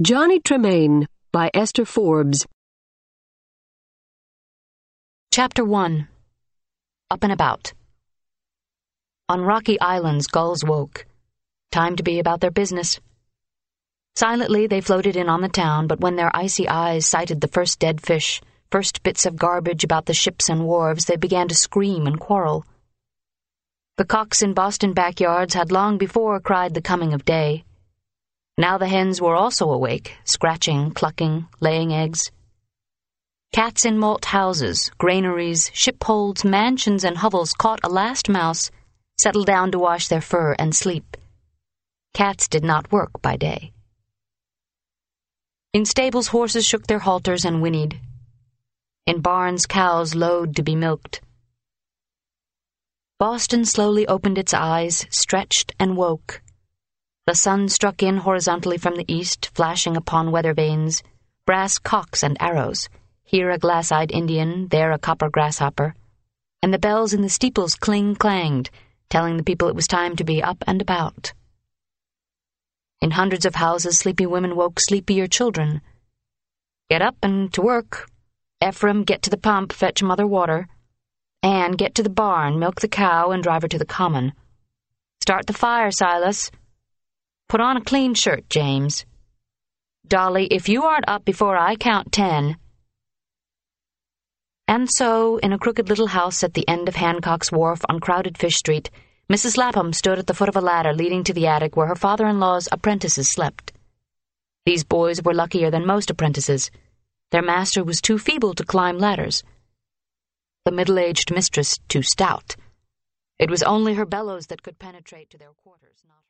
Johnny Tremain by Esther Forbes. Chapter 1. Up and About. On rocky islands gulls woke. Time to be about their business. Silently they floated in on the town, but when their icy eyes sighted the first dead fish, first bits of garbage about the ships and wharves, they began to scream and quarrel. The cocks in Boston backyards had long before cried the coming of day. Now the hens were also awake, scratching, clucking, laying eggs. Cats in malt houses, granaries, shipholds, mansions, and hovels caught a last mouse, settled down to wash their fur and sleep. Cats did not work by day. In stables horses shook their halters and whinnied. In barns cows lowed to be milked. Boston slowly opened its eyes, stretched, and woke. The sun struck in horizontally from the east, flashing upon weather vanes, brass cocks and arrows, here a glass-eyed Indian, there a copper grasshopper, and the bells in the steeples cling-clanged, telling the people it was time to be up and about. In hundreds of houses, sleepy women woke sleepier children. Get up and to work. Ephraim, get to the pump, fetch mother water. Anne, get to the barn, milk the cow, and drive her to the common. Start the fire, Silas. Put on a clean shirt, James. Dolly, if you aren't up before I count 10... And so, in a crooked little house at the end of Hancock's Wharf on crowded Fish Street, Mrs. Lapham stood at the foot of a ladder leading to the attic where her father-in-law's apprentices slept. These boys were luckier than most apprentices. Their master was too feeble to climb ladders. The middle-aged mistress too stout. It was only her bellows that could penetrate to their quarters, not